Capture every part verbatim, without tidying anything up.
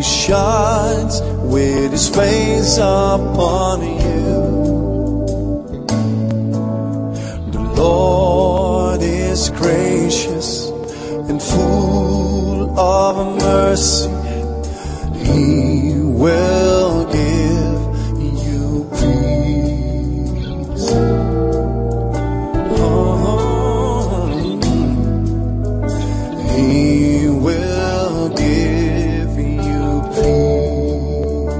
He shines with His face upon you. The Lord is gracious and full of mercy. He will give you peace. Oh, He will give you peace.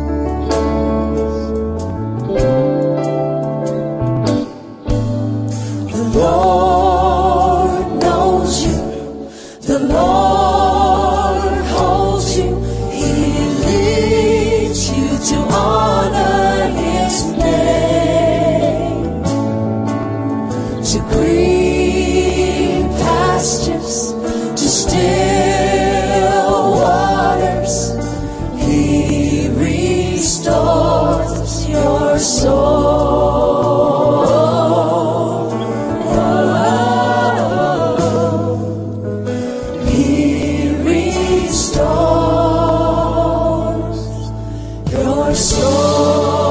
The Lord knows you. The Lord holds you. To honor His name, to green pastures, to still waters, He restores your soul. He restores your soul.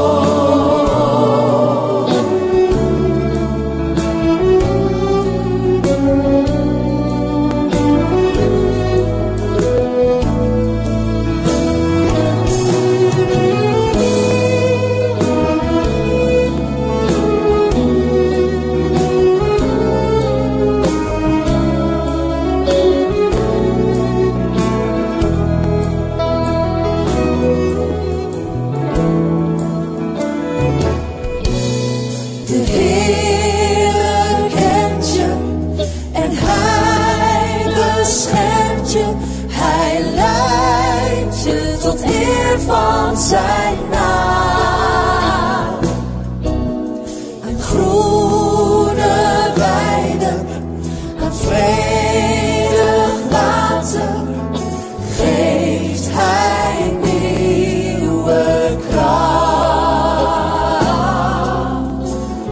Van zijn naam, een groene weide, een vredig water, geeft Hij nieuwe kracht.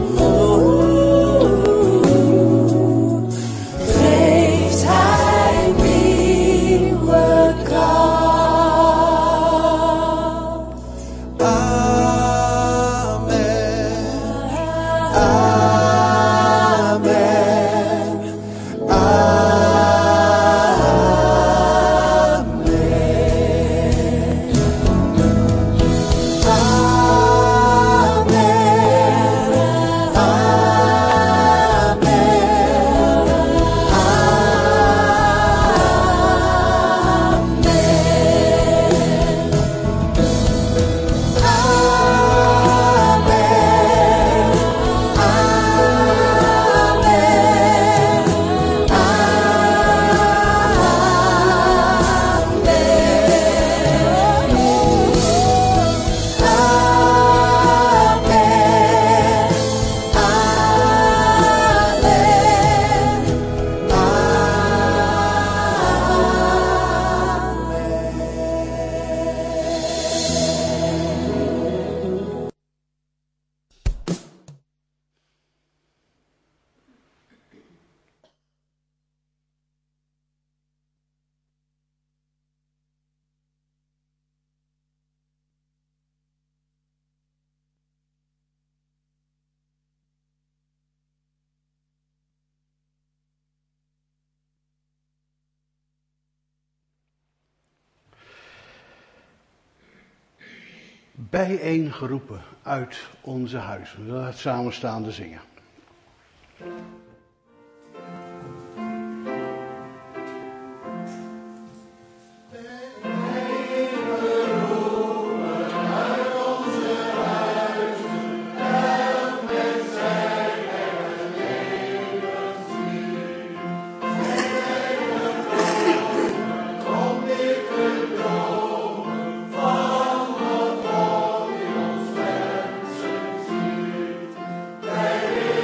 Oeh, geeft Hij nieuwe kracht. Bijeengeroepen uit onze huizen. We willen het samenstaande zingen. Baby.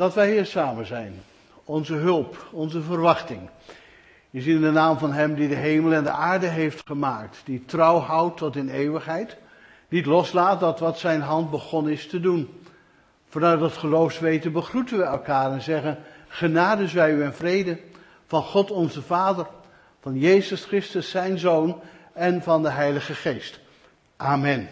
dat wij hier samen zijn. Onze hulp, onze verwachting. Je ziet in de naam van hem die de hemel en de aarde heeft gemaakt. Die trouw houdt tot in eeuwigheid. Niet loslaat dat wat zijn hand begonnen is te doen. Vanuit dat geloofsweten begroeten we elkaar en zeggen: genade zij u en vrede van God onze Vader, van Jezus Christus zijn Zoon en van de Heilige Geest. Amen.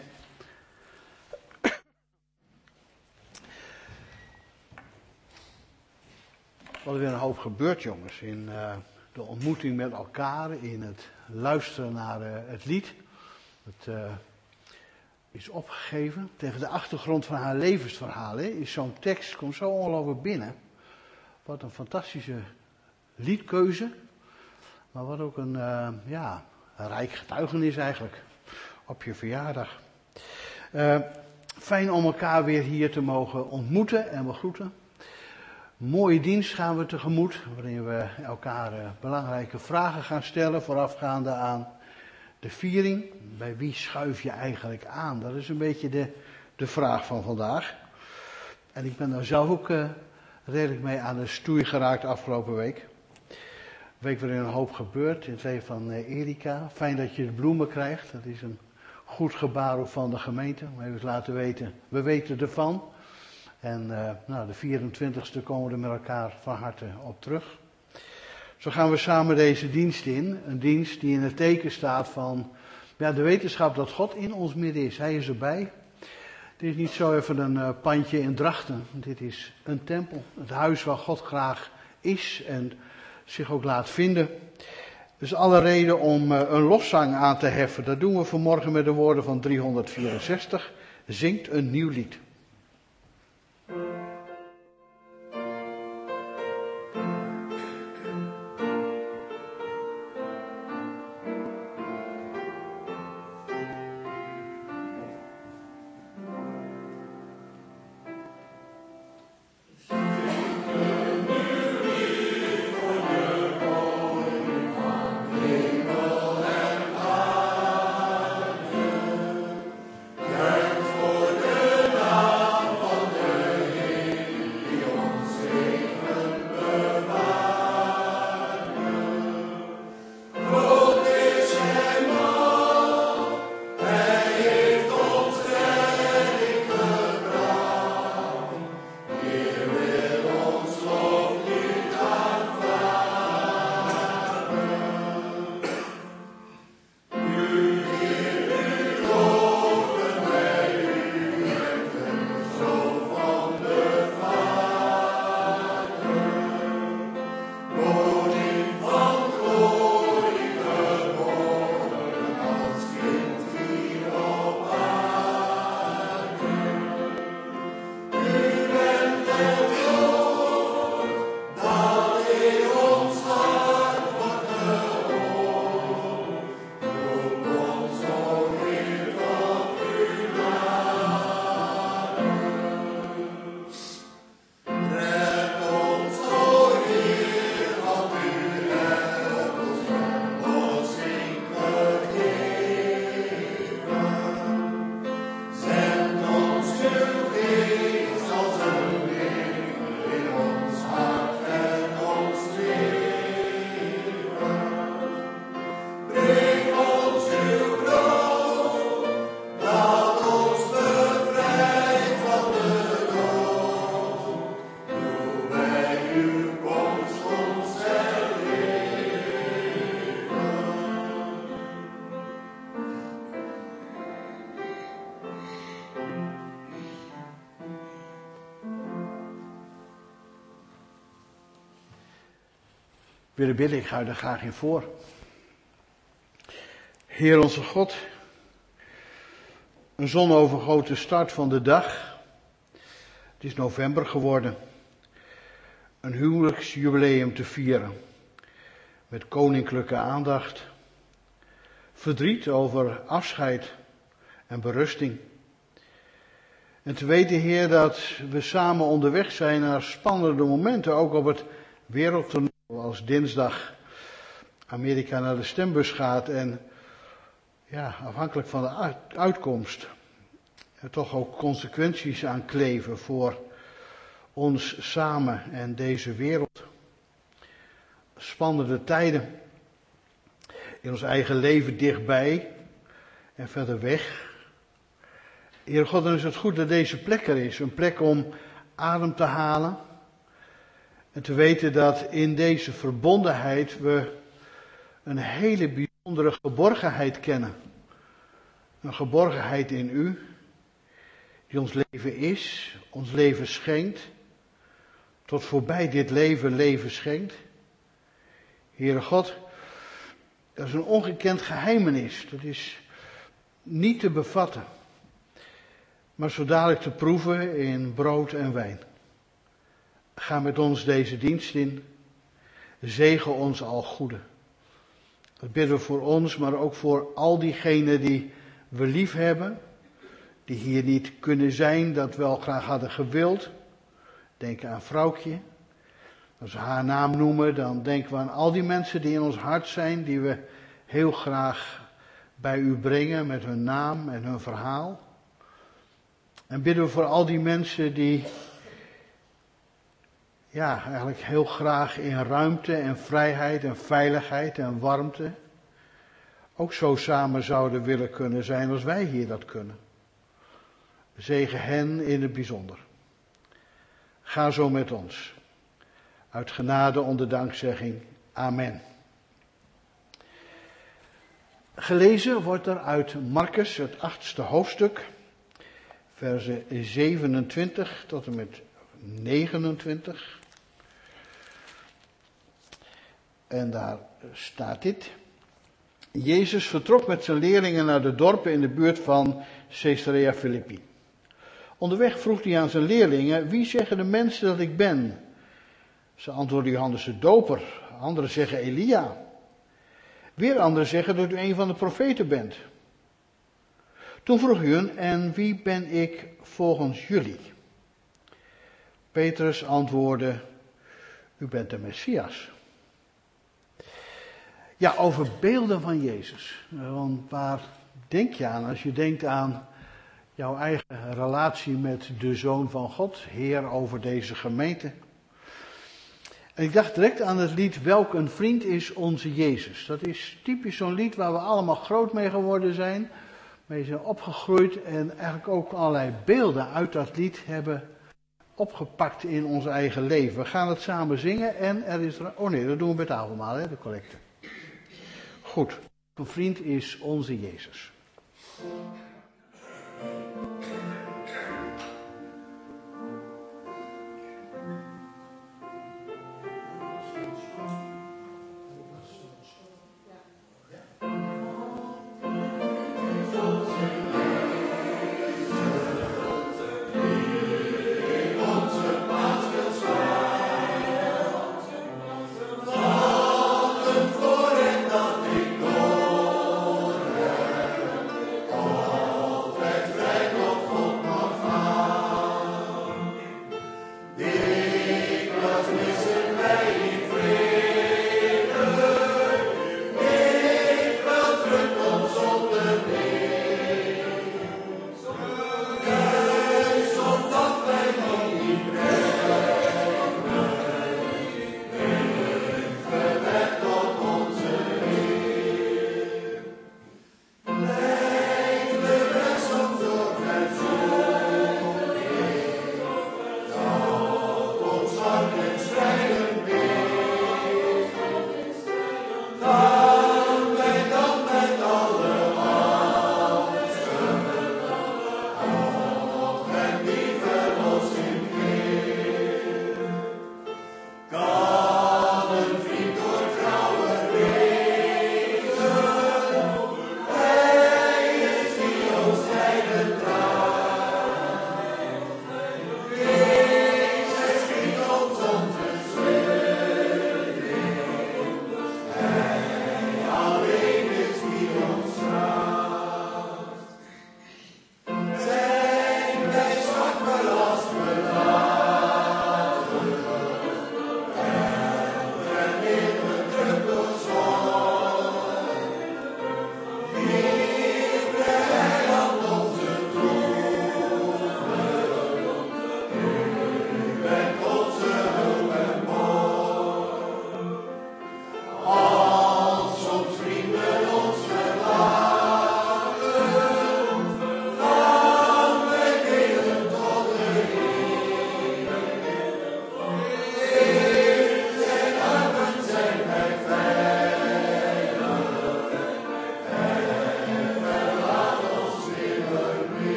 Wat er weer een hoop gebeurt, jongens, in uh, de ontmoeting met elkaar, in het luisteren naar uh, het lied. Het uh, is opgegeven tegen de achtergrond van haar levensverhaal. Hè, is zo'n tekst, komt zo ongelooflijk binnen. Wat een fantastische liedkeuze, maar wat ook een, uh, ja, een rijk getuigenis eigenlijk, op je verjaardag. Uh, fijn om elkaar weer hier te mogen ontmoeten en begroeten. Mooie dienst gaan we tegemoet, waarin we elkaar uh, belangrijke vragen gaan stellen, voorafgaande aan de viering. Bij wie schuif je eigenlijk aan? Dat is een beetje de, de vraag van vandaag. En ik ben daar zelf ook uh, redelijk mee aan de stoei geraakt afgelopen week. Een week waarin een hoop gebeurt in het leven van uh, Erika. Fijn dat je de bloemen krijgt, dat is een goed gebaar ook van de gemeente. We hebben het laten weten, we weten ervan. En uh, nou, de vierentwintigste komen we er met elkaar van harte op terug. Zo gaan we samen deze dienst in. Een dienst die in het teken staat van ja, de wetenschap dat God in ons midden is. Hij is erbij. Dit is niet zo even een uh, pandje in Drachten. Dit is een tempel. Het huis waar God graag is en zich ook laat vinden. Dus alle reden om uh, een lofzang aan te heffen. Dat doen we vanmorgen met de woorden van driehonderdvierenzestig. Zingt een nieuw lied. willen bidden, ik ga u er graag in voor. Heer onze God, een zonovergoten start van de dag. Het is november geworden. Een huwelijksjubileum te vieren. Met koninklijke aandacht. Verdriet over afscheid en berusting. En te weten, Heer, dat we samen onderweg zijn naar spannende momenten. Ook op het wereldtoneel, als dinsdag Amerika naar de stembus gaat. En ja, afhankelijk van de uitkomst, er toch ook consequenties aan kleven voor ons samen en deze wereld. Spannende tijden in ons eigen leven dichtbij en verder weg. Heer God, dan is het goed dat deze plek er is. Een plek om adem te halen. En te weten dat in deze verbondenheid we een hele bijzondere geborgenheid kennen. Een geborgenheid in u, die ons leven is, ons leven schenkt, tot voorbij dit leven leven schenkt. Heere God, dat is een ongekend geheimenis, dat is niet te bevatten, maar zo dadelijk te proeven in brood en wijn. Ga met ons deze dienst in, zegen ons al goede. Dat bidden we voor ons, maar ook voor al diegenen die we lief hebben, die hier niet kunnen zijn, dat wel graag hadden gewild. Denk aan vrouwtje. Als we haar naam noemen, dan denken we aan al die mensen die in ons hart zijn, die we heel graag bij u brengen met hun naam en hun verhaal. En bidden we voor al die mensen die, ja, eigenlijk heel graag in ruimte en vrijheid en veiligheid en warmte ook zo samen zouden willen kunnen zijn als wij hier dat kunnen. Zegen hen in het bijzonder. Ga zo met ons. Uit genade onder dankzegging. Amen. Gelezen wordt er uit Marcus, het achtste hoofdstuk, versen zevenentwintig tot en met negenentwintig. En daar staat dit. Jezus vertrok met zijn leerlingen naar de dorpen in de buurt van Caesarea Philippi. Onderweg vroeg hij aan zijn leerlingen, wie zeggen de mensen dat ik ben? Ze antwoordden Johannes de Doper, anderen zeggen Elia. Weer anderen zeggen dat u een van de profeten bent. Toen vroeg hij hun, en wie ben ik volgens jullie? Petrus antwoordde, u bent de Messias. Ja, over beelden van Jezus. Want waar denk je aan als je denkt aan jouw eigen relatie met de Zoon van God, Heer over deze gemeente? En ik dacht direct aan het lied Welk een vriend is onze Jezus. Dat is typisch zo'n lied waar we allemaal groot mee geworden zijn, mee zijn opgegroeid en eigenlijk ook allerlei beelden uit dat lied hebben opgepakt in ons eigen leven. We gaan het samen zingen en er is er... Oh nee, dat doen we bij het avondmaal, hè, de collecte. Goed, een vriend is onze Jezus. Weg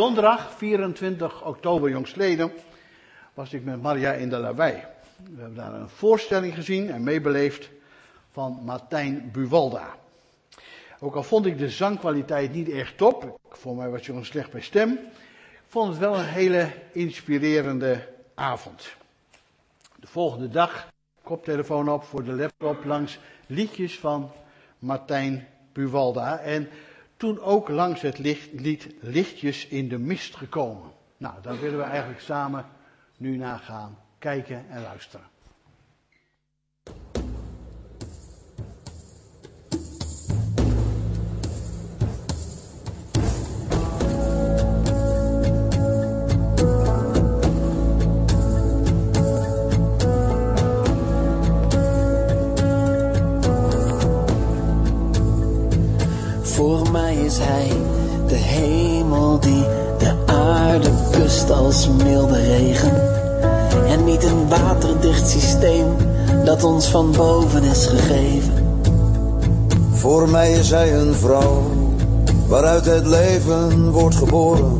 donderdag, vierentwintig oktober jongstleden, was ik met Maria in de Lawaai. We hebben daar een voorstelling gezien en meebeleefd van Martijn Buwalda. Ook al vond ik de zangkwaliteit niet echt top, voor mij was hij slecht bij stem, ik vond het wel een hele inspirerende avond. De volgende dag, koptelefoon op voor de laptop, langs liedjes van Martijn Buwalda. En toen ook langs het licht, lied Lichtjes in de Mist gekomen. Nou, daar willen we eigenlijk samen nu naar gaan kijken en luisteren. Voor mij is hij de hemel die de aarde kust als milde regen. En niet een waterdicht systeem dat ons van boven is gegeven. Voor mij is hij een vrouw waaruit het leven wordt geboren.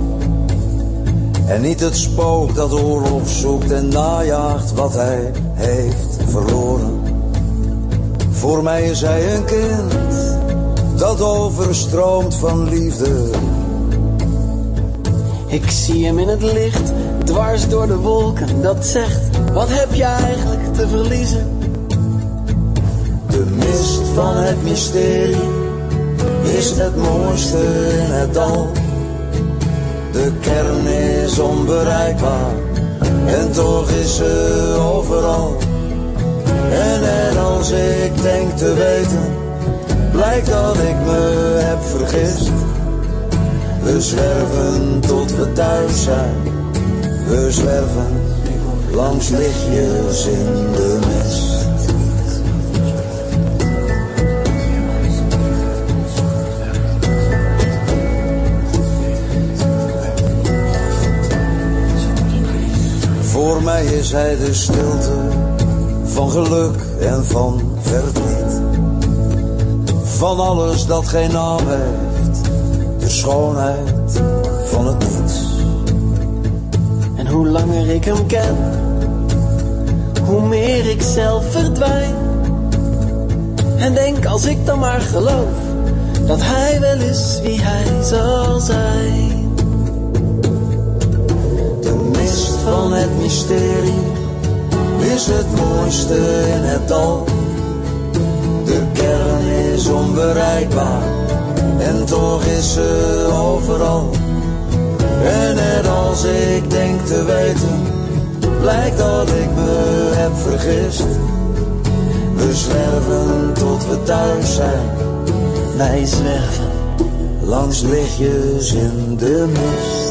En niet het spook dat oorlog zoekt en najaagt wat hij heeft verloren. Voor mij is hij een kind dat overstroomt van liefde. Ik zie hem in het licht, dwars door de wolken, dat zegt, wat heb je eigenlijk te verliezen? De mist van het mysterie is het mooiste in het dal. De kern is onbereikbaar en toch is ze overal. En net als ik denk te weten, blijkt dat ik me heb vergist. We zwerven tot we thuis zijn. We zwerven langs lichtjes in de mist. Voor mij is hij de stilte van geluk en van verdriet. Van alles dat geen naam heeft, de schoonheid van het niets. En hoe langer ik hem ken, hoe meer ik zelf verdwijn. En denk als ik dan maar geloof, dat hij wel is wie hij zal zijn. De mist van het mysterie is het mooiste in het dal. De kern is onbereikbaar en toch is ze overal. En net als ik denk te weten, blijkt dat ik me heb vergist. We zwerven tot we thuis zijn. Wij zwerven langs lichtjes in de mist.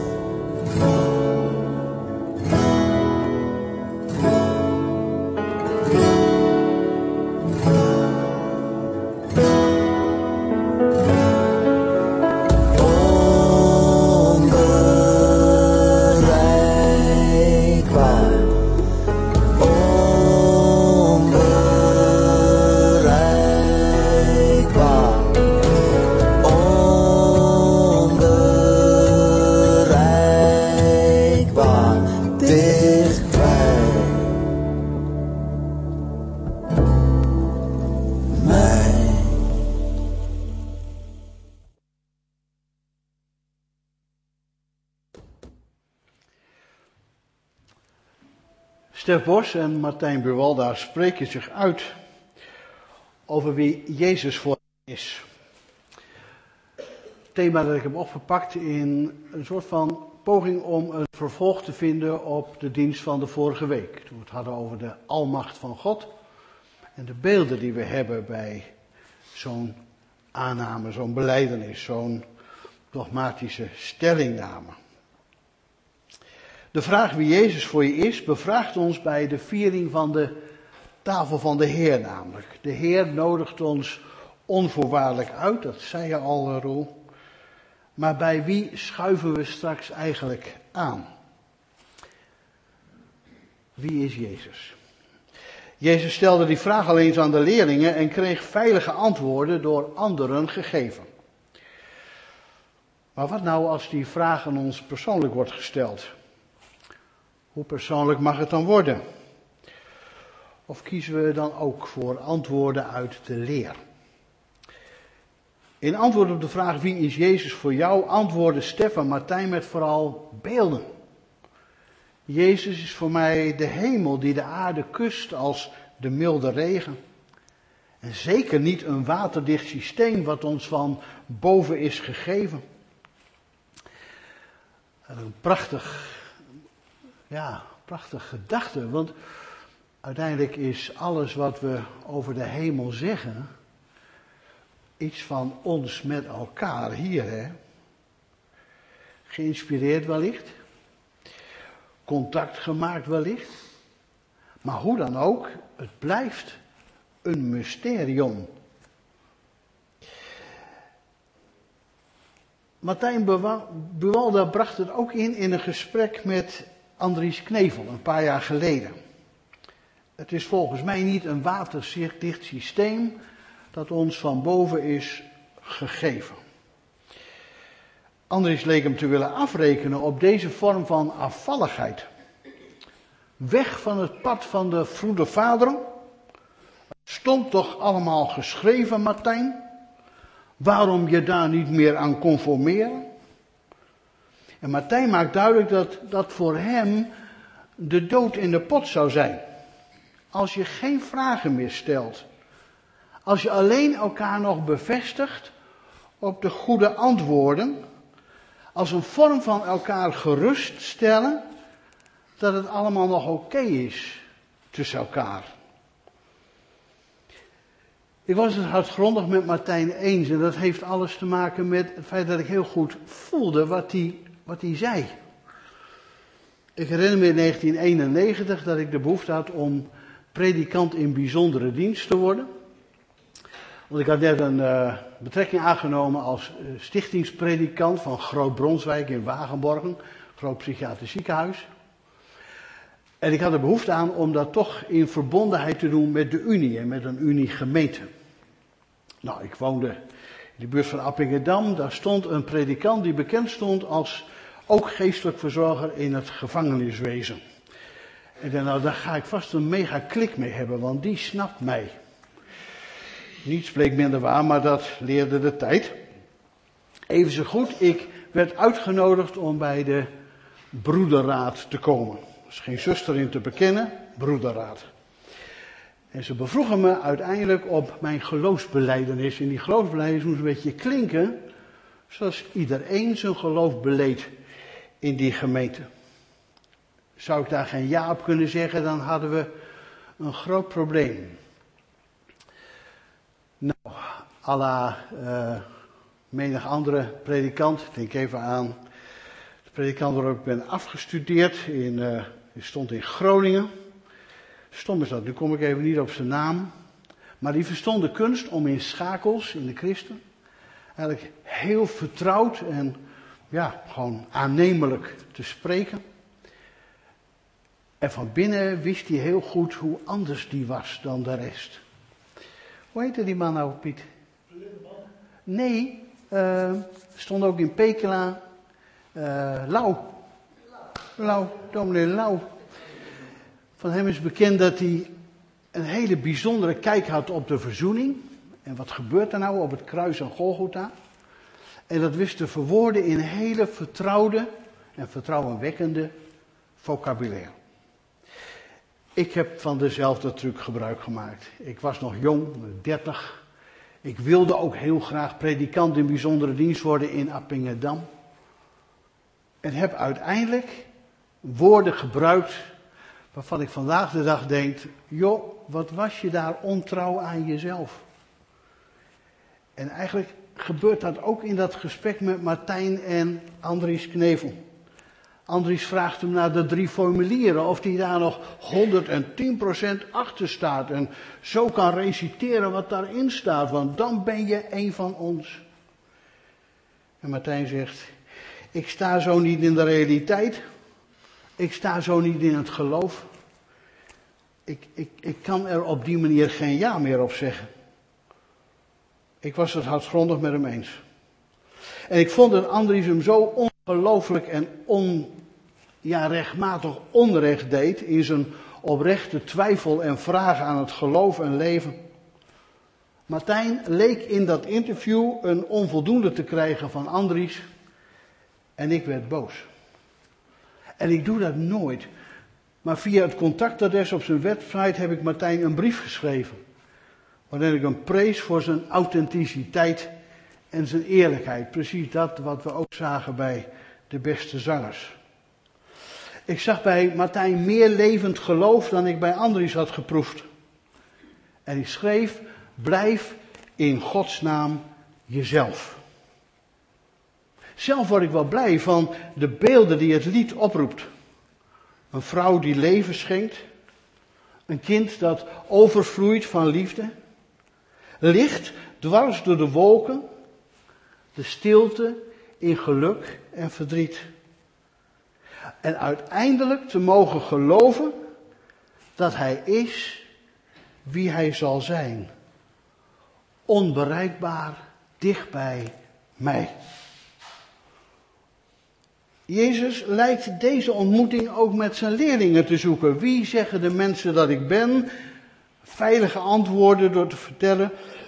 Stef Bos en Martijn Buwalda spreken zich uit over wie Jezus voor hen is. Het thema dat ik heb opgepakt in een soort van poging om een vervolg te vinden op de dienst van de vorige week. Toen we het hadden over de almacht van God en de beelden die we hebben bij zo'n aanname, zo'n belijdenis, zo'n dogmatische stellingname. De vraag wie Jezus voor je is, bevraagt ons bij de viering van de tafel van de Heer namelijk. De Heer nodigt ons onvoorwaardelijk uit, dat zei je al, Roel. Maar bij wie schuiven we straks eigenlijk aan? Wie is Jezus? Jezus stelde die vraag al eens aan de leerlingen en kreeg veilige antwoorden door anderen gegeven. De vraag wie Jezus voor je is, bevraagt ons bij de viering van de tafel van de Heer namelijk. De Heer nodigt ons onvoorwaardelijk uit, dat zei je al, Roel. Maar bij wie schuiven we straks eigenlijk aan? Wie is Jezus? Jezus stelde die vraag al eens aan de leerlingen en kreeg veilige antwoorden door anderen gegeven. Maar wat nou als die vraag aan ons persoonlijk wordt gesteld? Hoe persoonlijk mag het dan worden? Of kiezen we dan ook voor antwoorden uit de leer? In antwoord op de vraag wie is Jezus voor jou, antwoorden Stef en Martijn met vooral beelden. Jezus is voor mij de hemel die de aarde kust als de milde regen. En zeker niet een waterdicht systeem wat ons van boven is gegeven. Een prachtig, ja, prachtig gedachte, want uiteindelijk is alles wat we over de hemel zeggen iets van ons met elkaar hier, hè. Geïnspireerd wellicht, contact gemaakt wellicht, maar hoe dan ook, het blijft een mysterium. Martijn Buwalda bracht het ook in in een gesprek met Andries Knevel een paar jaar geleden. Het is volgens mij niet een waterdicht systeem dat ons van boven is gegeven. Andries leek hem te willen afrekenen op deze vorm van afvalligheid. Weg van het pad van de vroede vaderen. Stond toch allemaal geschreven, Martijn? Waarom je daar niet meer aan conformeren? En Martijn maakt duidelijk dat dat voor hem de dood in de pot zou zijn. Als je geen vragen meer stelt. Als je alleen elkaar nog bevestigt op de goede antwoorden. Als een vorm van elkaar geruststellen dat het allemaal nog oké is tussen elkaar. Ik was het hardgrondig met Martijn eens en dat heeft alles te maken met het feit dat ik heel goed voelde wat hij, wat hij zei. Ik herinner me in negentien eenennegentig dat ik de behoefte had om predikant in bijzondere dienst te worden. Want ik had net een uh, betrekking aangenomen als uh, stichtingspredikant van Groot Bronswijk in Wagenborgen, groot psychiatrisch ziekenhuis. En ik had er behoefte aan om dat toch in verbondenheid te doen met de Unie en met een Unie-gemeente. Nou, ik woonde in de buurt van Appingedam. Daar stond een predikant die bekend stond als ook geestelijk verzorger in het gevangeniswezen. En ik dacht, nou, daar ga ik vast een mega klik mee hebben, want die snapt mij. Niets bleek minder waar, maar dat leerde de tijd. Even zo goed, ik werd uitgenodigd om bij de broederraad te komen. Er is geen zuster in te bekennen, broederraad. En ze bevroegen me uiteindelijk op mijn geloofsbelijdenis. En die geloofsbelijdenis moest een beetje klinken zoals iedereen zijn geloof beleed in die gemeente. Zou ik daar geen ja op kunnen zeggen, dan hadden we een groot probleem. Nou, à la uh, menig andere predikant, ik denk even aan de predikant waarop ik ben afgestudeerd, in, uh, die stond in Groningen. Stom is dat, nu kom ik even niet op zijn naam. Maar die verstond de kunst om in schakels, in de christen, eigenlijk heel vertrouwd en ja, gewoon aannemelijk te spreken. En van binnen wist hij heel goed hoe anders die was dan de rest. Hoe heette die man nou, Piet? Nee, uh, stond ook in Pekela. Uh, Lau. Lau, dominee Lau. Van hem is bekend dat hij een hele bijzondere kijk had op de verzoening. En wat gebeurt er nou op het kruis aan Golgotha? En dat wist te verwoorden in hele vertrouwde en vertrouwenwekkende vocabulaire. Ik heb van dezelfde truc gebruik gemaakt. Ik was nog jong, dertig. Ik wilde ook heel graag predikant in bijzondere dienst worden in Appingedam. En heb uiteindelijk woorden gebruikt waarvan ik vandaag de dag denk, joh, wat was je daar ontrouw aan jezelf? En eigenlijk gebeurt dat ook in dat gesprek met Martijn en Andries Knevel. Andries vraagt hem naar de drie formulieren, of hij daar nog honderdtien procent achter staat en zo kan reciteren wat daarin staat, want dan ben je een van ons. En Martijn zegt, ik sta zo niet in de realiteit, ik sta zo niet in het geloof. Ik, ik, ik kan er op die manier geen ja meer op zeggen. Ik was het hardgrondig met hem eens. En ik vond dat Andries hem zo ongelooflijk en on, ja, rechtmatig onrecht deed in zijn oprechte twijfel en vragen aan het geloof en leven. Martijn leek in dat interview een onvoldoende te krijgen van Andries en ik werd boos. En ik doe dat nooit. Maar via het contactadres op zijn website heb ik Martijn een brief geschreven. Waarin ik hem prees voor zijn authenticiteit en zijn eerlijkheid. Precies dat wat we ook zagen bij de beste zangers. Ik zag bij Martijn meer levend geloof dan ik bij Andries had geproefd. En ik schreef, blijf in Gods naam jezelf. Zelf word ik wel blij van de beelden die het lied oproept. Een vrouw die leven schenkt. Een kind dat overvloeit van liefde. Licht dwars door de wolken. De stilte in geluk en verdriet. En uiteindelijk te mogen geloven dat hij is wie hij zal zijn. Onbereikbaar, dichtbij mij. Jezus lijkt deze ontmoeting ook met zijn leerlingen te zoeken. Wie zeggen de mensen dat ik ben? Veilige antwoorden door te vertellen.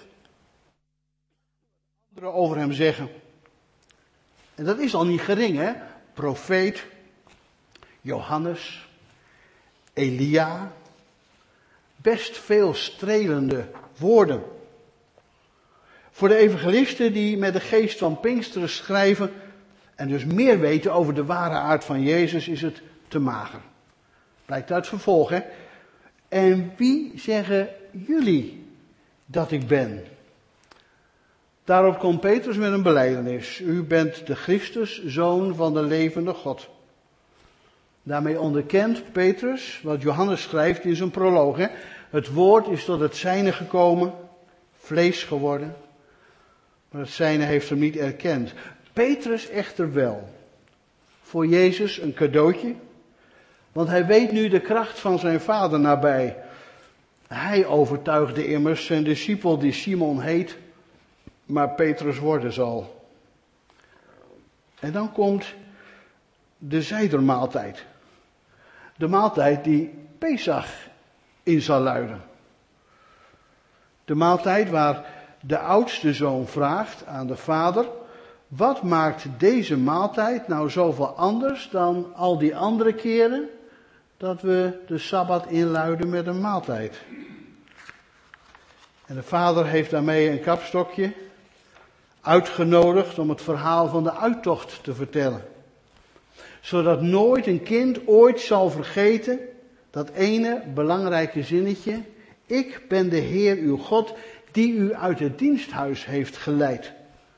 Anderen over hem zeggen. En dat is al niet gering, hè? Profeet, Johannes, Elia. Best veel strelende woorden. Voor de evangelisten die met de geest van Pinksteren schrijven en dus meer weten over de ware aard van Jezus, is het te mager. Blijkt uit vervolg, hè. En wie zeggen jullie dat ik ben? Daarop komt Petrus met een belijdenis. U bent de Christus, zoon van de levende God. Daarmee onderkent Petrus wat Johannes schrijft in zijn proloog, hè. Het woord is tot het zijne gekomen, vlees geworden. Maar het zijne heeft hem niet erkend. Petrus echter wel. Voor Jezus een cadeautje. Want hij weet nu de kracht van zijn vader nabij. Hij overtuigde immers zijn discipel die Simon heet, maar Petrus worden zal. En dan komt de zijdermaaltijd. De maaltijd die Pesach in zal luiden. De maaltijd waar de oudste zoon vraagt aan de vader: wat maakt deze maaltijd nou zoveel anders dan al die andere keren dat we de Sabbat inluiden met een maaltijd? En de vader heeft daarmee een kapstokje uitgenodigd om het verhaal van de uittocht te vertellen. Zodat nooit een kind ooit zal vergeten dat ene belangrijke zinnetje: ik ben de Heer uw God die u uit het diensthuis heeft geleid.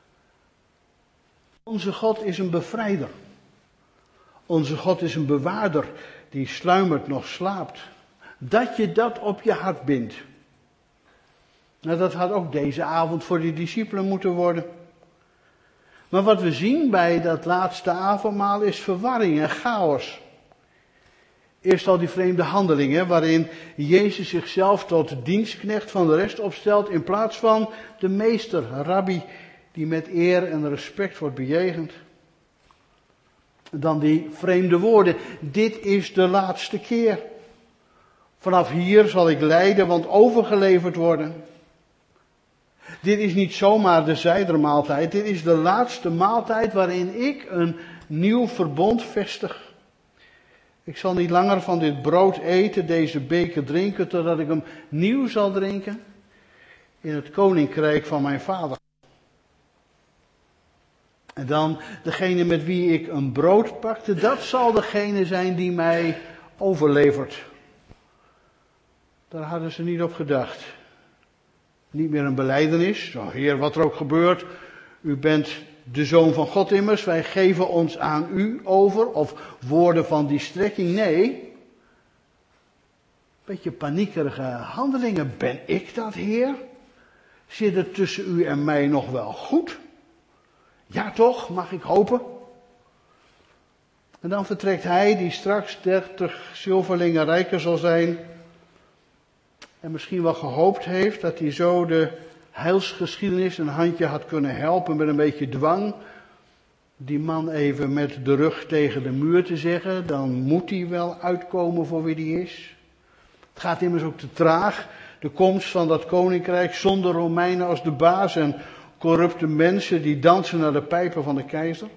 Onze God is een bevrijder. Onze God is een bewaarder die sluimert nog slaapt. Dat je dat op je hart bindt. Nou, dat had ook deze avond voor die discipelen moeten worden. Maar wat we zien bij dat laatste avondmaal is verwarring en chaos. Eerst al die vreemde handelingen waarin Jezus zichzelf tot dienstknecht van de rest opstelt in plaats van de meester, rabbi, die met eer en respect wordt bejegend. Dan die vreemde woorden: dit is de laatste keer. Vanaf hier zal ik lijden, want overgeleverd worden. Dit is niet zomaar de zijdermaaltijd, dit is de laatste maaltijd waarin ik een nieuw verbond vestig. Ik zal niet langer van dit brood eten, deze beker drinken, totdat ik hem nieuw zal drinken in het koninkrijk van mijn vader. En dan degene met wie ik een brood pakte, dat zal degene zijn die mij overlevert. Daar hadden ze niet op gedacht. Niet meer een belijdenis. Oh, Heer, wat er ook gebeurt. U bent de Zoon van God immers. Wij geven ons aan u over. Of woorden van die strekking. Nee. Beetje paniekerige handelingen. Ben ik dat, Heer? Zit het tussen u en mij nog wel goed? Ja toch, mag ik hopen? En dan vertrekt hij, die straks dertig zilverlingen rijker zal zijn. En misschien wel gehoopt heeft dat hij zo de heilsgeschiedenis een handje had kunnen helpen met een beetje dwang. die man even met de rug tegen de muur te zeggen, dan moet hij wel uitkomen voor wie die is. Het gaat immers ook te traag, de komst van dat koninkrijk zonder Romeinen als de baas en corrupte mensen die dansen naar de pijpen van de keizer.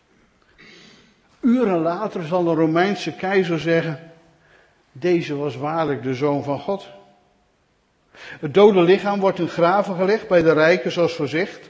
Uren later zal de Romeinse keizer zeggen, deze was waarlijk de Zoon van God. Het dode lichaam wordt in graven gelegd bij de rijken zoals voorzegd.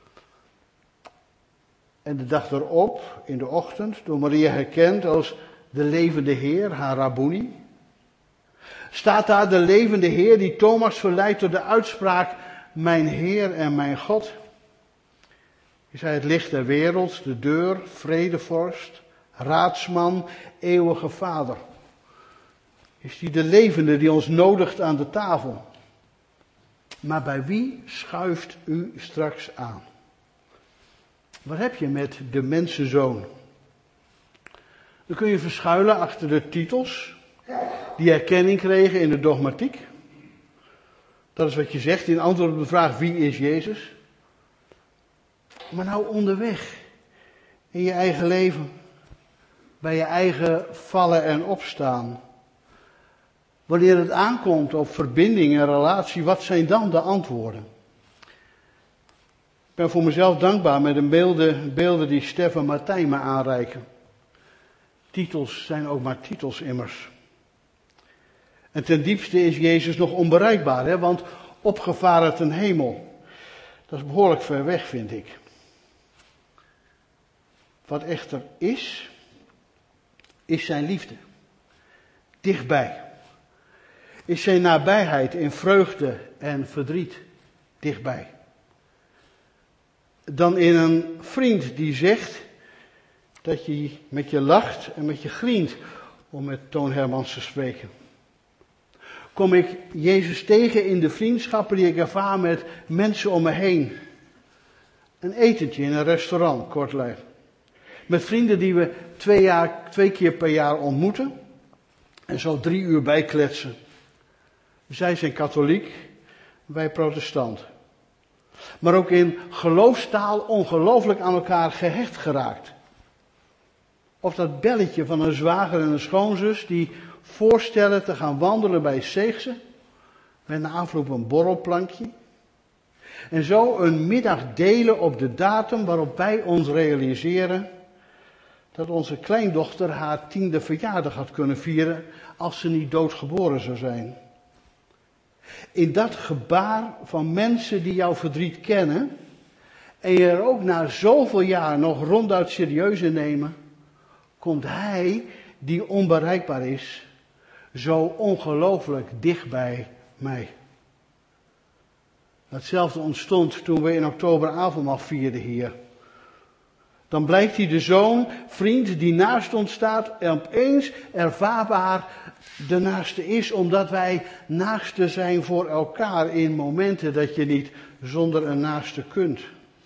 En de dag erop, in de ochtend, door Maria herkend als de levende Heer, haar Rabboni. Staat daar de levende Heer die Thomas verleidt tot de uitspraak, mijn Heer en mijn God. Is hij het licht der wereld, de deur, vredevorst, raadsman, eeuwige Vader. Is hij de levende die ons nodigt aan de tafel. Maar bij wie schuift u straks aan? Wat heb je met de mensenzoon? Dan kun je verschuilen achter de titels die erkenning kregen in de dogmatiek. Dat is wat je zegt in antwoord op de vraag wie is Jezus? Maar nou onderweg in je eigen leven, bij je eigen vallen en opstaan. Wanneer het aankomt op verbinding en relatie, wat zijn dan de antwoorden? Ik ben voor mezelf dankbaar met de beelden, beelden die Stef en Martijn me aanreiken. Titels zijn ook maar titels immers. En ten diepste is Jezus nog onbereikbaar, hè? Want opgevaren ten hemel. Dat is behoorlijk ver weg, vind ik. Wat echter is, is zijn liefde. Dichtbij. Is zijn nabijheid in vreugde en verdriet dichtbij. Dan in een vriend die zegt dat je met je lacht en met je grient, om met Toon Hermans te spreken. Kom ik Jezus tegen in de vriendschappen die ik ervaar met mensen om me heen. Een etentje in een restaurant, kortlijn. Met vrienden die we twee, jaar, twee keer per jaar ontmoeten en zo drie uur bijkletsen. Zij zijn katholiek, wij protestant. Maar ook in geloofstaal ongelooflijk aan elkaar gehecht geraakt. Of dat belletje van een zwager en een schoonzus die voorstellen te gaan wandelen bij Zeegse. Met na afloop een borrelplankje. En zo een middag delen op de datum waarop wij ons realiseren dat onze kleindochter haar tiende verjaardag had kunnen vieren als ze niet doodgeboren zou zijn. In dat gebaar van mensen die jouw verdriet kennen en je er ook na zoveel jaar nog ronduit serieus in nemen, komt hij die onbereikbaar is zo ongelooflijk dicht bij mij. Hetzelfde ontstond toen we in oktober avondmaal vierden hier. Dan blijkt hij de zoon, vriend die naast ons staat en opeens ervaarbaar de naaste is, omdat wij naaste zijn voor elkaar in momenten dat je niet zonder een naaste kunt.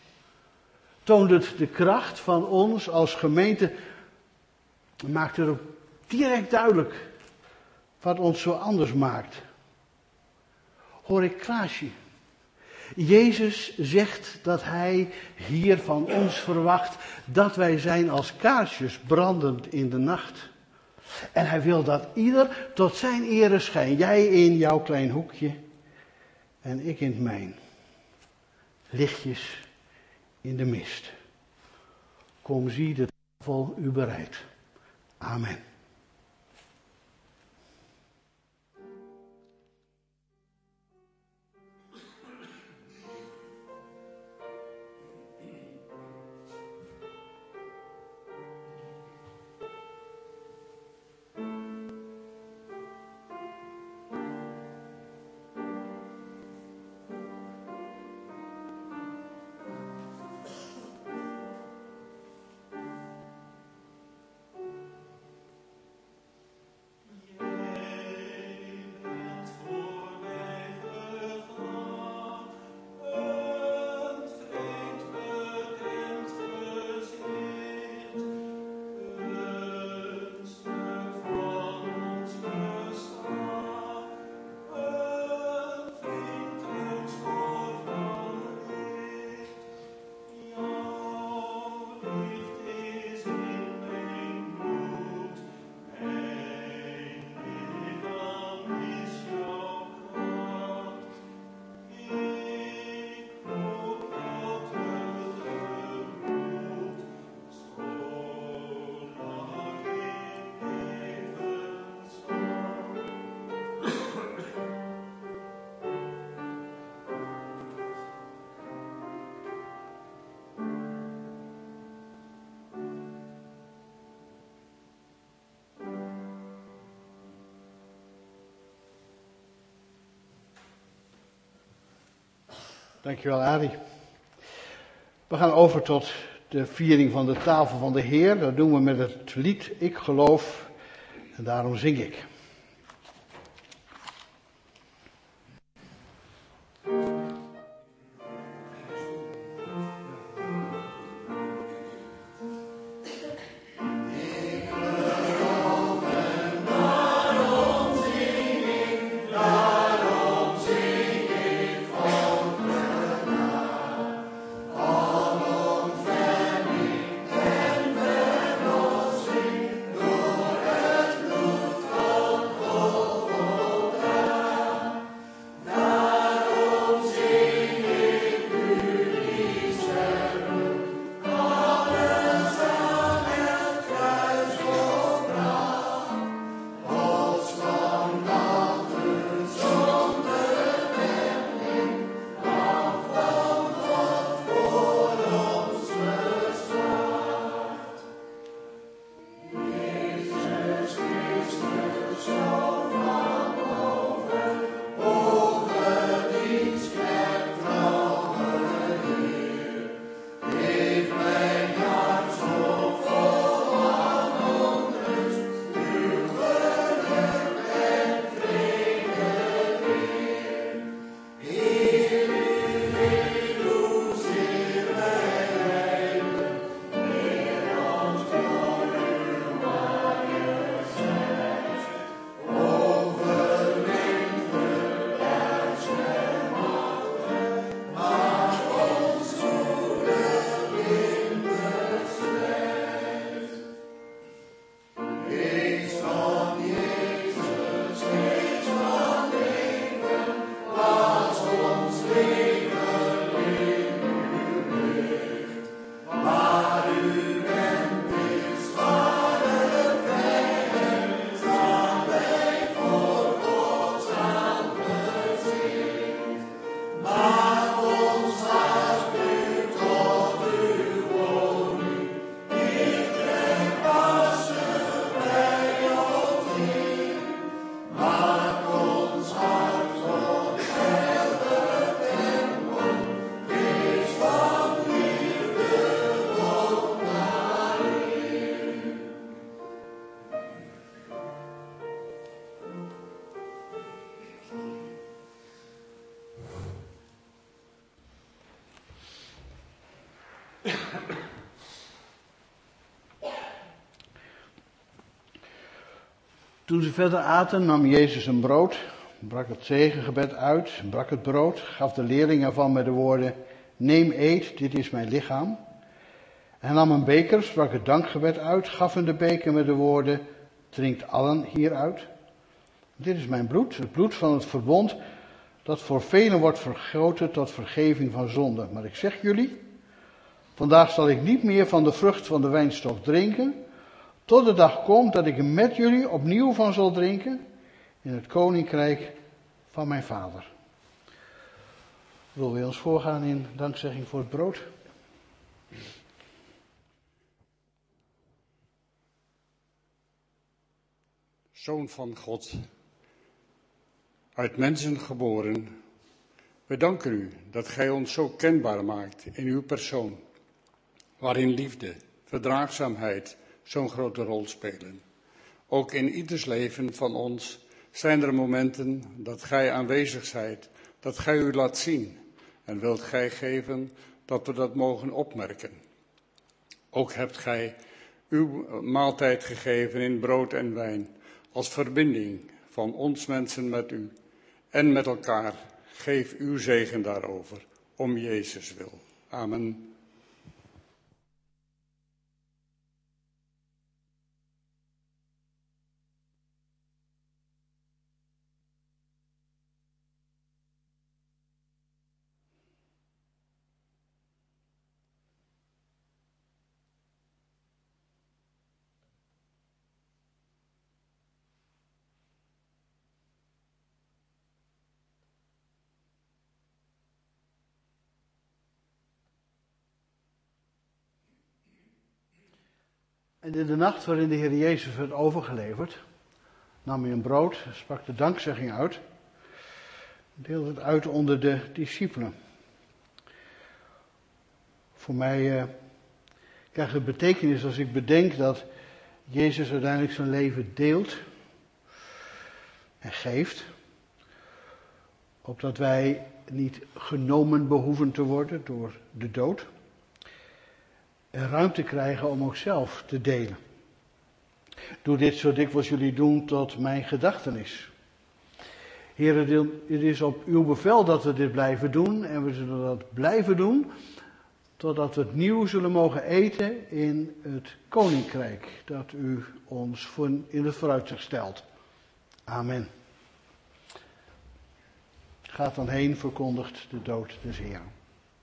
Toont het de kracht van ons als gemeente, maakt het ook direct duidelijk wat ons zo anders maakt. Hoor ik Klaasje. Jezus zegt dat hij hier van ons verwacht dat wij zijn als kaarsjes brandend in de nacht. En hij wil dat ieder tot zijn ere schijnt. Jij in jouw klein hoekje en ik in het mijn. Lichtjes in de mist. Kom zie de tafel u bereid. Amen. Dankjewel, Arie. We gaan over tot de viering van de tafel van de Heer. Dat doen we met het lied Ik geloof en daarom zing ik. Toen ze verder aten, nam Jezus een brood, brak het zegengebed uit, brak het brood, gaf de leerlingen ervan met de woorden: neem, eet, dit is mijn lichaam. Hij nam een beker, sprak het dankgebed uit, gaf hem de beker met de woorden: drinkt allen hieruit. Dit is mijn bloed, het bloed van het verbond, dat voor velen wordt vergoten tot vergeving van zonde. Maar ik zeg jullie, vandaag zal ik niet meer van de vrucht van de wijnstok drinken, tot de dag komt dat ik er met jullie opnieuw van zal drinken in het koninkrijk van mijn Vader. Willen we ons voorgaan in dankzegging voor het brood? Zoon van God, uit mensen geboren, we danken u dat gij ons zo kenbaar maakt in uw persoon, waarin liefde, verdraagzaamheid zo'n grote rol spelen. Ook in ieders leven van ons zijn er momenten dat gij aanwezig zijt, dat gij u laat zien en wilt gij geven dat we dat mogen opmerken. Ook hebt gij uw maaltijd gegeven in brood en wijn, als verbinding van ons mensen met u en met elkaar. Geef uw zegen daarover, om Jezus wil. Amen. En in de nacht waarin de Heer Jezus werd overgeleverd, nam hij een brood, sprak de dankzegging uit, deelde het uit onder de discipelen. voor mij uh, krijgt het betekenis als ik bedenk dat Jezus uiteindelijk zijn leven deelt en geeft, opdat wij niet genomen behoeven te worden door de dood en ruimte krijgen om ook zelf te delen. Doe dit zo dikwijls jullie doen tot mijn gedachtenis. Heere, het is op uw bevel dat we dit blijven doen en we zullen dat blijven doen totdat we het nieuw zullen mogen eten in het koninkrijk dat u ons in het vooruitzicht stelt. Amen. Gaat dan heen, verkondigt de dood des Heeren.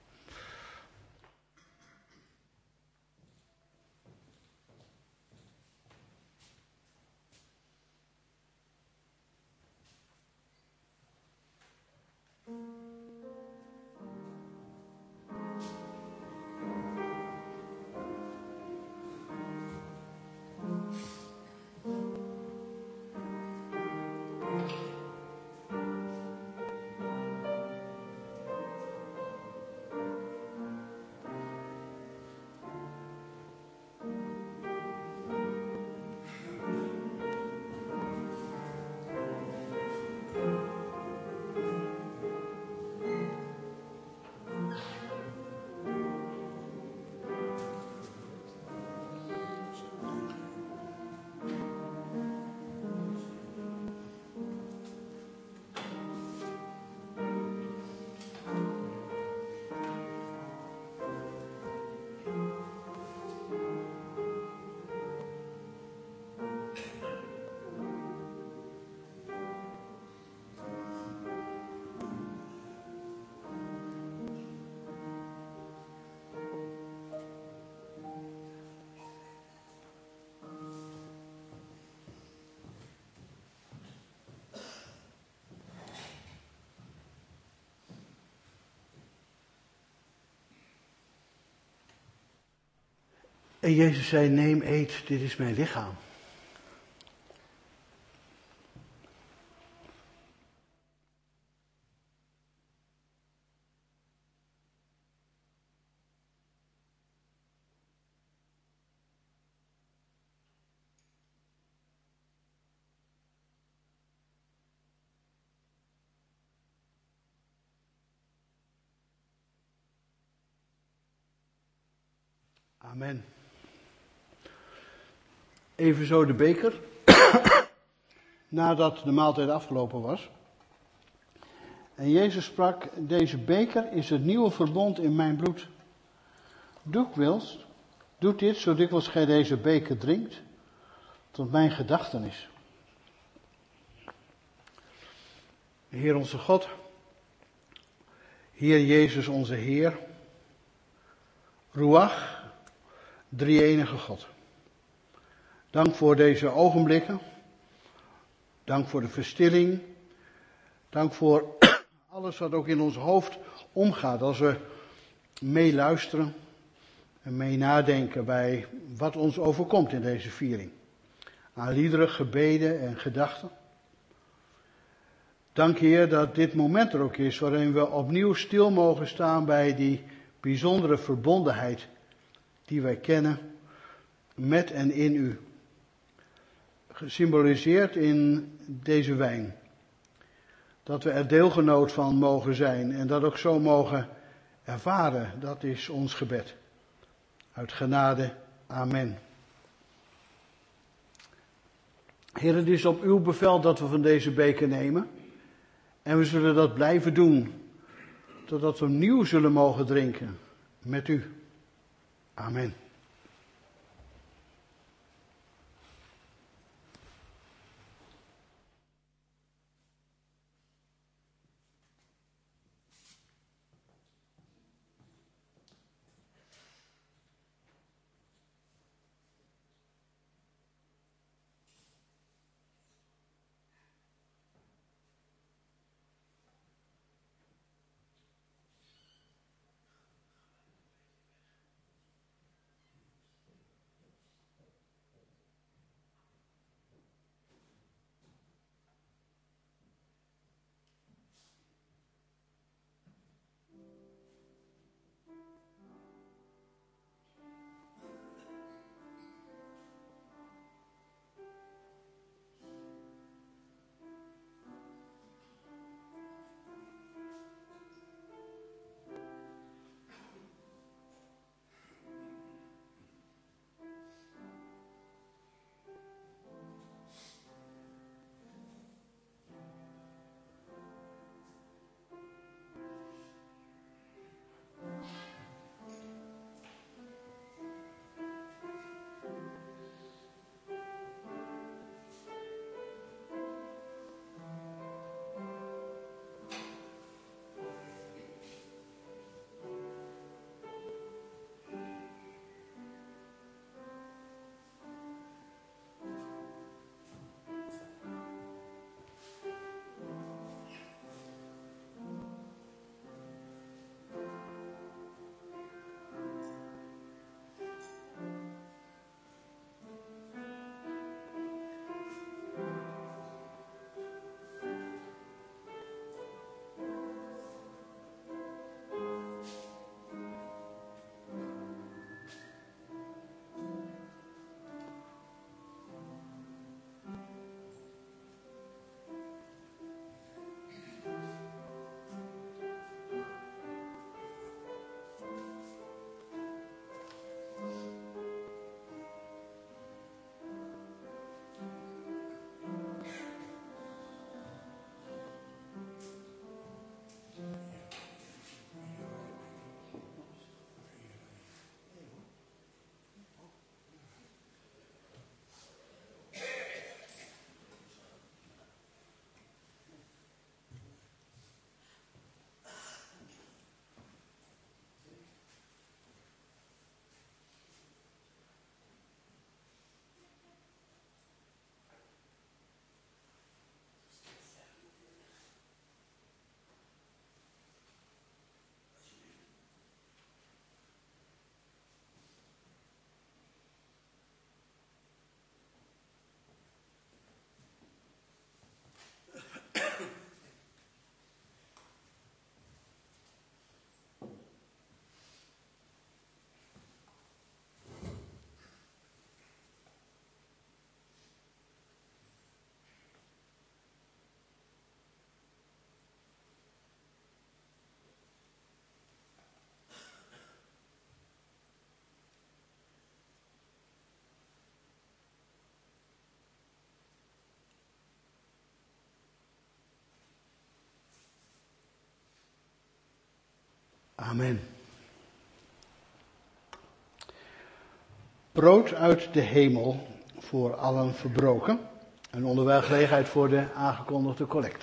En Jezus zei, neem, eet, dit is mijn lichaam. Amen. Even zo de beker, nadat de maaltijd afgelopen was. En Jezus sprak, deze beker is het nieuwe verbond in mijn bloed. Doe wils, doet dit zo dikwijls gij deze beker drinkt, tot mijn gedachtenis. Heer onze God, Heer Jezus onze Heer, Ruach, drie-enige God. Dank voor deze ogenblikken. Dank voor de verstilling. Dank voor alles wat ook in ons hoofd omgaat als we meeluisteren en mee nadenken bij wat ons overkomt in deze viering. Aan liederen, gebeden en gedachten. Dank Heer dat dit moment er ook is waarin we opnieuw stil mogen staan bij die bijzondere verbondenheid die wij kennen met en in u. Gesymboliseerd in deze wijn. Dat we er deelgenoot van mogen zijn en dat ook zo mogen ervaren. Dat is ons gebed. Uit genade. Amen. Heer, het is op uw bevel dat we van deze beker nemen. En we zullen dat blijven doen. Totdat we opnieuw zullen mogen drinken met u. Amen. Amen. Brood uit de hemel voor allen verbroken. En onderwijl gelegenheid voor de aangekondigde collecte.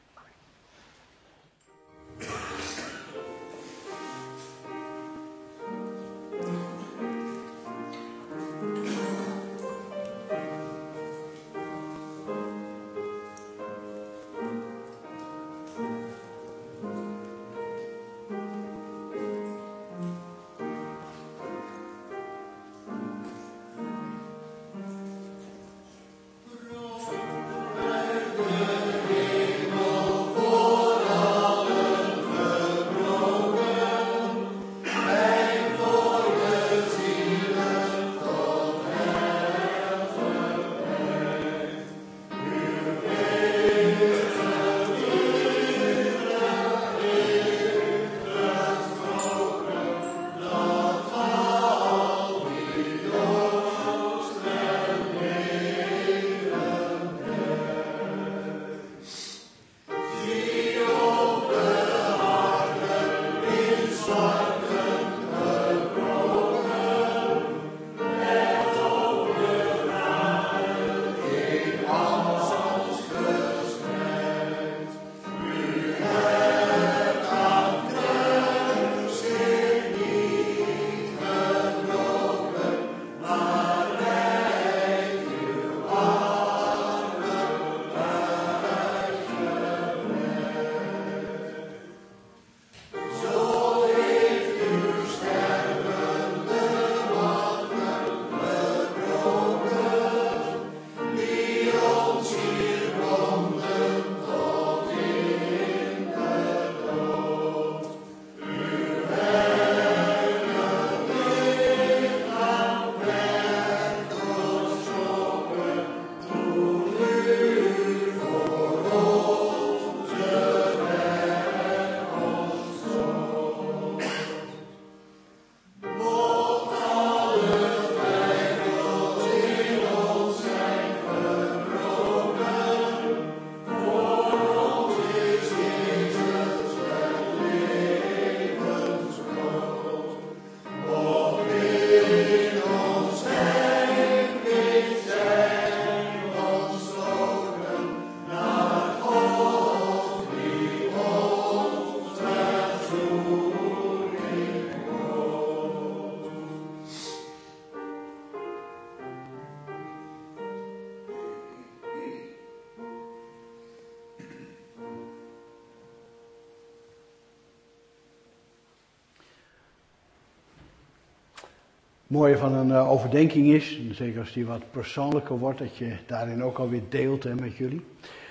Het mooie van een uh, overdenking is, en zeker als die wat persoonlijker wordt, dat je daarin ook alweer deelt hè, met jullie.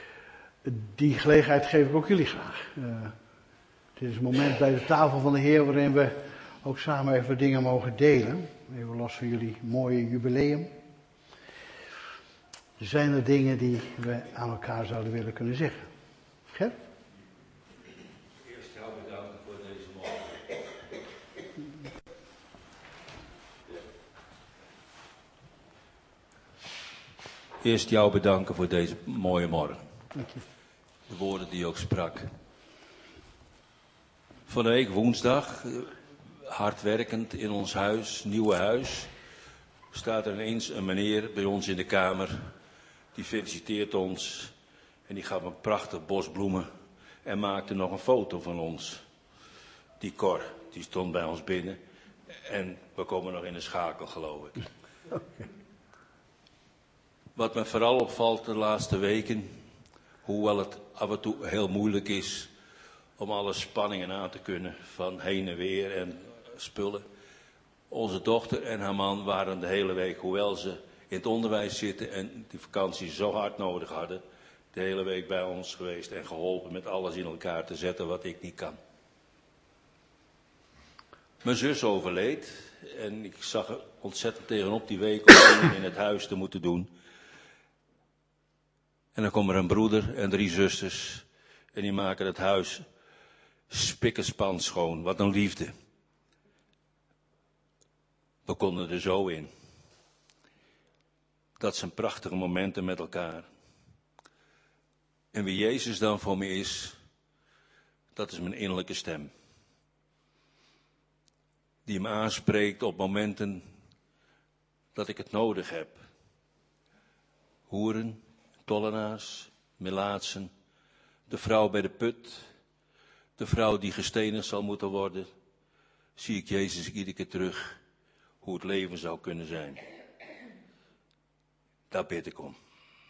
Die gelegenheid geef ik ook jullie graag. Uh, dit is een moment bij de tafel van de Heer waarin we ook samen even dingen mogen delen. Even los van jullie mooie jubileum. Zijn er dingen die we aan elkaar zouden willen kunnen zeggen? Ger? Eerst jou bedanken voor deze morgen. Eerst jou bedanken voor deze mooie morgen. Dank je. De woorden die je ook sprak. Van de week woensdag, hard werkend in ons huis, nieuwe huis, staat er ineens een meneer bij ons in de kamer. Die feliciteert ons en die gaf een prachtig bos bloemen en maakte nog een foto van ons. Die Cor, die stond bij ons binnen en we komen nog in de schakel, geloof ik. Okay. Wat me vooral opvalt de laatste weken, hoewel het af en toe heel moeilijk is om alle spanningen aan te kunnen van heen en weer en spullen. Onze dochter en haar man waren de hele week, hoewel ze in het onderwijs zitten en die vakantie zo hard nodig hadden, de hele week bij ons geweest en geholpen met alles in elkaar te zetten wat ik niet kan. Mijn zus overleed en ik zag er ontzettend tegenop die week om dingen in het huis te moeten doen. En dan komt er een broeder en drie zusters en die maken het huis spikkenspan schoon. Wat een liefde. We konden er zo in. Dat zijn prachtige momenten met elkaar. En wie Jezus dan voor me is, dat is mijn innerlijke stem. die me aanspreekt op momenten dat ik het nodig heb. Hoeren, tollenaars, melaatsen, de vrouw bij de put, de vrouw die gestenigd zal moeten worden, zie ik Jezus iedere keer terug hoe het leven zou kunnen zijn. Daar bid ik om.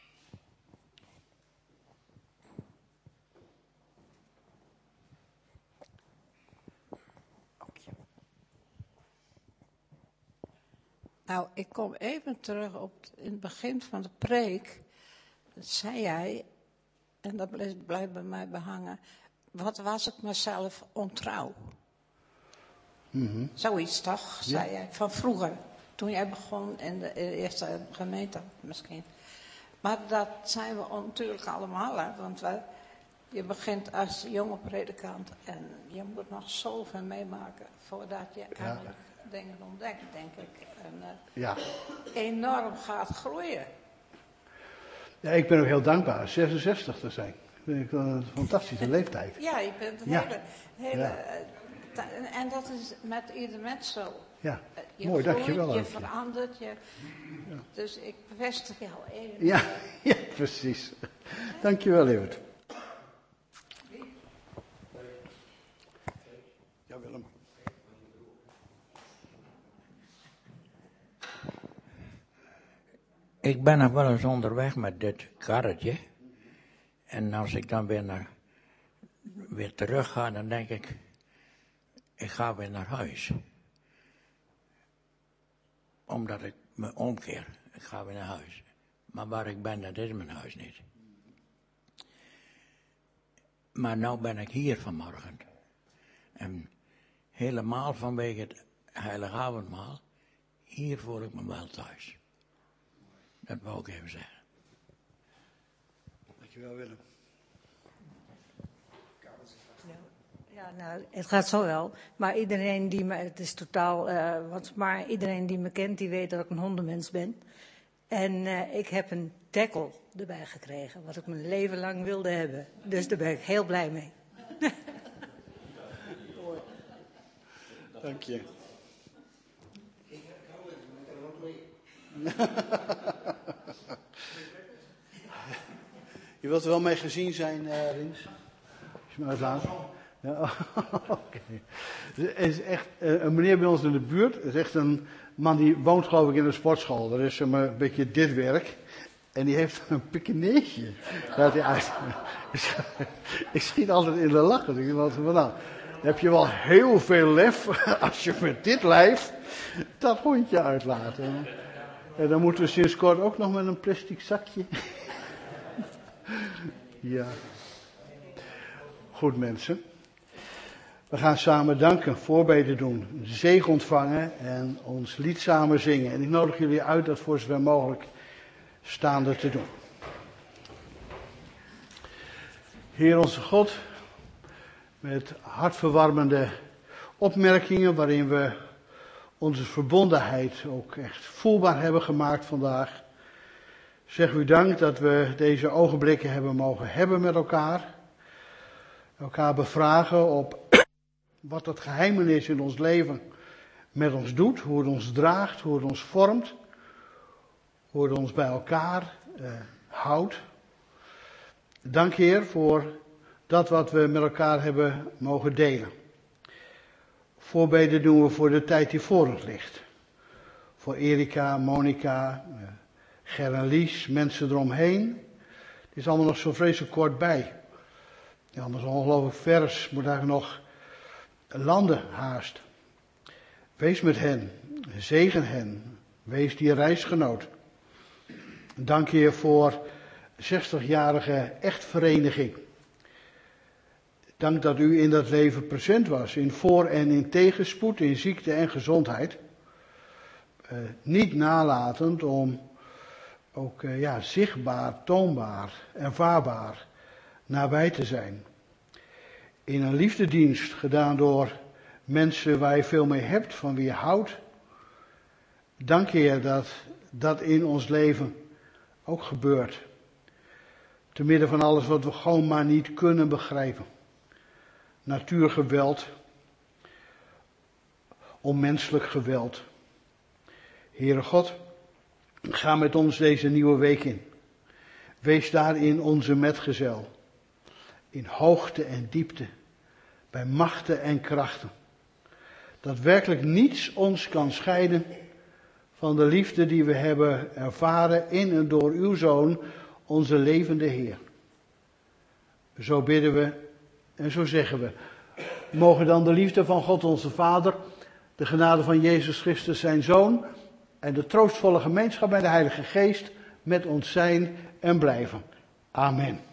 Nou, ik kom even terug op het, in het begin van de preek. Dat zei jij, en dat blijft, blijft bij mij behangen. Wat was ik mezelf ontrouw? Mm-hmm. Zoiets toch, zei Ja. jij, van vroeger. Toen jij begon in de eerste gemeente misschien. Maar dat zijn we natuurlijk allemaal, hè, want wij, je begint als jonge predikant en je moet nog zoveel meemaken voordat je Ja. eigenlijk dingen ontdekt, denk ik. En uh, Ja. enorm gaat groeien. Ja, ik ben ook heel dankbaar zesenzestig te zijn. Dat vind ik wel een fantastische leeftijd. Ja, je bent een Ja. hele... hele Ja. uh, ta- en dat is met ieder mens zo. Ja, Uh, je mooi, groeit, dankjewel je ook, ja. verandert, je... Ja. Dus ik bevestig jou even. Ja, ja, precies. Dankjewel, Evert. Ja, Willem. Ik ben nog wel eens onderweg met dit karretje. En als ik dan weer, naar, weer terug ga, dan denk ik, ik ga weer naar huis. Omdat ik me omkeer. Ik ga weer naar huis. Maar waar ik ben, dat is mijn huis niet. Maar nou ben ik hier vanmorgen. En helemaal vanwege het heilige avondmaal, hier voel ik me wel thuis. Dat wou ik even zeggen. Dankjewel, Willem. Ja, nou, het gaat zo wel. Maar iedereen die me, het is totaal, uh, wat, maar iedereen die me kent, die weet dat ik een hondenmens ben. En uh, ik heb een dekkel erbij gekregen, wat ik mijn leven lang wilde hebben. Dus daar ben ik heel blij mee. Dank je. Je wilt er wel mee gezien zijn, uh, Rins? Als je me uitlaat. Ja, oké. Okay. Er is echt uh, een meneer bij ons in de buurt. Er is echt een man die woont geloof ik in een sportschool. Dat is um, een beetje dit werk. En die heeft een Pekineesje. Laat hij uit. Ik schiet altijd in de lach. Dus ik denk, van, nou, dan heb je wel heel veel lef als je met dit lijf dat hondje uitlaat. En, en dan moeten we sinds kort ook nog met een plastic zakje. Ja. Goed mensen. We gaan samen danken, voorbeden doen, zegen ontvangen en ons lied samen zingen. En ik nodig jullie uit dat voor zover mogelijk staande te doen. Heer onze God, met hartverwarmende opmerkingen waarin we onze verbondenheid ook echt voelbaar hebben gemaakt vandaag. Zeg u dank dat we deze ogenblikken hebben mogen hebben met elkaar. Elkaar bevragen op wat het geheimenis in ons leven met ons doet. Hoe het ons draagt, hoe het ons vormt. Hoe het ons bij elkaar eh, houdt. Dank Heer voor dat wat we met elkaar hebben mogen delen. Voorbeden doen we voor de tijd die voor ons ligt. Voor Erika, Monica, eh, Ger en Lies, mensen eromheen. Het is allemaal nog zo vreselijk kort bij. Ja, allemaal zo ongelooflijk vers, moet eigenlijk nog landen haast. Wees met hen, zegen hen, wees die reisgenoot. Dank je voor zestigjarige echtvereniging. Dank dat u in dat leven present was, in voor- en in tegenspoed, in ziekte en gezondheid. Uh, niet nalatend om ook uh, ja, zichtbaar, toonbaar, ervaarbaar nabij te zijn. In een liefdedienst gedaan door mensen waar je veel mee hebt, van wie je houdt. Dank je dat dat in ons leven ook gebeurt. Te midden van alles wat we gewoon maar niet kunnen begrijpen. Natuurgeweld. onmenselijk geweld. Heere God, ga met ons deze nieuwe week in. Wees daarin onze metgezel. In hoogte en diepte, bij machten en krachten. Dat werkelijk niets ons kan scheiden van de liefde die we hebben ervaren in en door uw Zoon, onze levende Heer. Zo bidden we en zo zeggen we. Mogen dan de liefde van God onze Vader, de genade van Jezus Christus zijn Zoon en de troostvolle gemeenschap met de Heilige Geest met ons zijn en blijven. Amen.